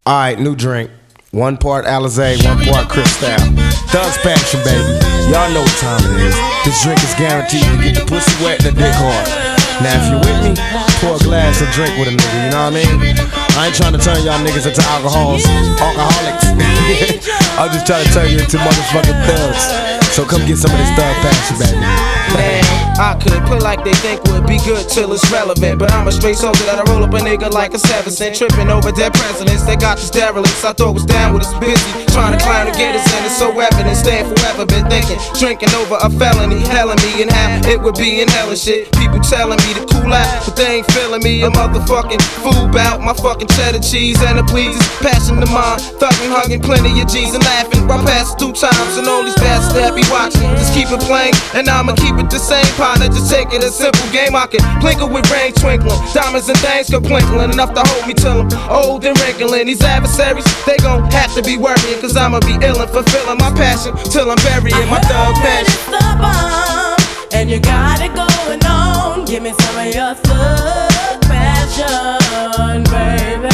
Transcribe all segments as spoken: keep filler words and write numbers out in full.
Alright, new drink. One part Alizé, one part Cristal. Thug's passion, baby. Y'all know what time it is. This drink is guaranteed to get the pussy wet and the dick hard. Now if you with me, pour a glass and drink with a nigga, you know what I mean? I ain't trying to turn y'all niggas into alcohols, alcoholics. I'm just trying to turn you into motherfucking thugs. So come get some of this thug passion, baby. Man, I could play like they think would be good till it's relevant, but I'm a straight soldier that'll roll up a nigga like a seven cent. Tripping over dead presidents, they got this derelicts. I thought was down with us busy, trying to climb to get us in. It's so evident, staying forever, been thinking, drinking over a felony, helling me and how it would be in hell and shit. People telling me to cool out, but they ain't feeling me. A motherfucking fool bout my fucking cheddar cheese and the pleases, passion to mine, thugging, hugging plenty of G's and laughing. I passed two times and all these bastards that be watching, just keep it playing, and I'ma keep it the same. Partner, just take it a simple game. I can plinkle with rain twinkling, diamonds and things go plinkling, enough to hold me till I'm old and wrinkling. These adversaries, they gon' have to be worrying, cause I'ma be ill and fulfilling my passion till I'm burying my thug passion. It's the bomb, and you got it going on. Give me some of your thug passion, baby.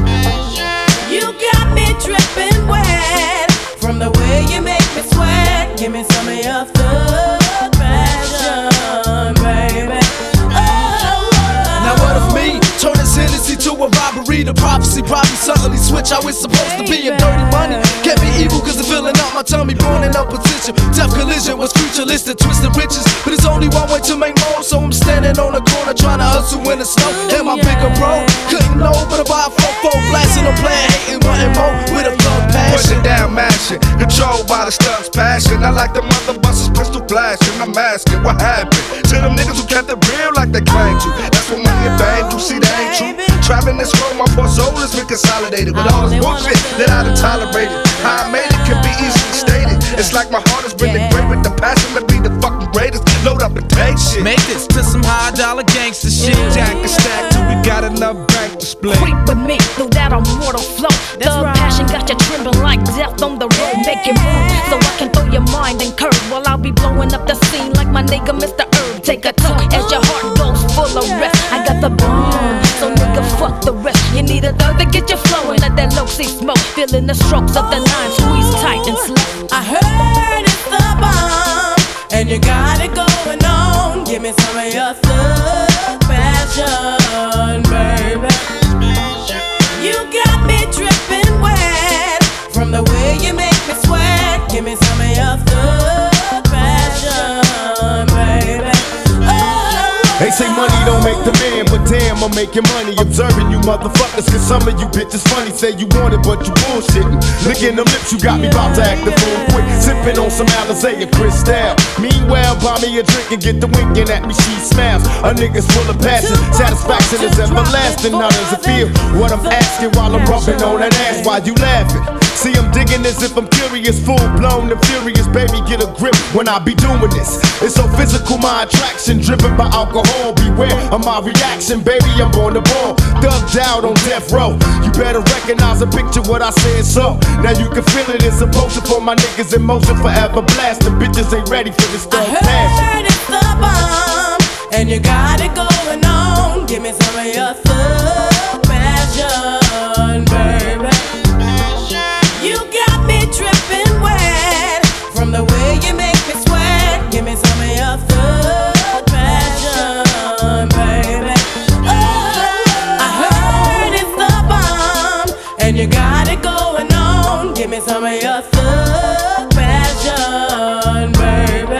You got me dripping wet from the way you make me sweat. Give me some of your thug passion, baby. Oh, now what if me turn this Hennessy to a robbery? The prophecy probably suddenly switch how it's supposed to be. And dirty money can't be evil cause it's filling up my tummy, born in opposition. Death collision was futuristic, twisted riches, but it's only one way to make more. So I'm standing on the corner trying to hustle in the snow. And my bigger bro couldn't know but about four four blasting, I'm playing, hating, wanting more with a thug passion. Pushing down, mashing, controlled by the stuff's passion. I like the mother busters, pistol flashing. I'm asking what happened to them niggas who kept it real like they claimed to. That's what money and fame do, see that ain't true. Traveling this road, my poor soul has been consolidated with all this bullshit that I done tolerated. How I made it can be easily stated. It's like my heart has been engraved with the passion to be the fucking greatest. Load up and take shit. Make this to some high dollar gangster shit. Jack and stack till we got enough bank to split. Creep with me through that immortal flow. Thug passion got you trembling like death on the road. Make it move so I can throw your mind and curve while I'll be blowing up the scene like my nigga Mister Herb. Take a toke as your heart goes full of rest. I got the bomb, so nigga fuck the rest. You need a thug to get you flowing. Let that low see smoke, feeling the strokes of the nine, squeeze tight and slow. I heard it's the bomb, and you got it going on. Give me some of your thug passion, baby. You got me dripping wet from the way you make me sweat. Give me some of your thug passion, baby. They say money don't make the man, but damn, I'm making money. Observing you motherfuckers, cause some of you bitches funny. Say you want it, but you bullshitting. Licking them lips, you got me about to act the fool quick. Sipping on some Alizé and Cristal. Meanwhile, buy me a drink and get the winking at me, she smiles. A nigga's full of passion, satisfaction is everlasting. How does it feel? What I'm asking while I'm rubbing on that ass while you laughing. See, I'm digging as if I'm curious, full blown and furious. Baby, get a grip when I be doing this. It's so physical, my attraction, driven by alcohol. Beware of my reaction, baby, I'm on the ball. Thugged out on death row. You better recognize and picture what I said so. Now you can feel it, it's a potion for my niggas in motion, forever blasting. Bitches ain't ready for this thug passion. I heard it's the bomb, and you got it going on. Give me some of your thug passion, baby. You got me dripping wet from the way you make me sweat. Give me some of your thug passion, baby. Oh, I heard it's the bomb, and you got it going on. Give me some of your thug passion, baby.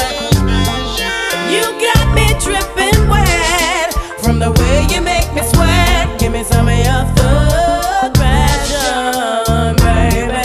You got me dripping wet from the way you make me sweat. Give me some of your thug passion, baby.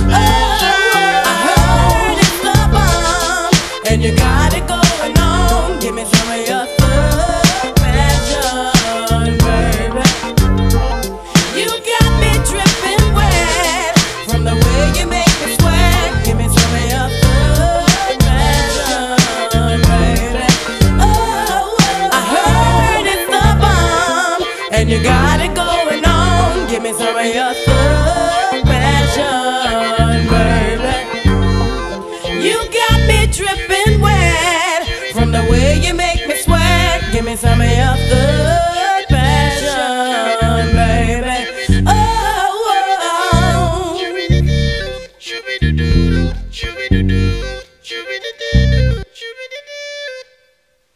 And you got it going on. Give me some of your thug passion, baby. You got me dripping wet from the way you make me sweat. Give me some of your thug passion, baby. Oh, I heard it's the bomb, and you got it going on. Give me some of your thug passion, baby. You got me dripping wet from the way you make me sweat. Give me some of your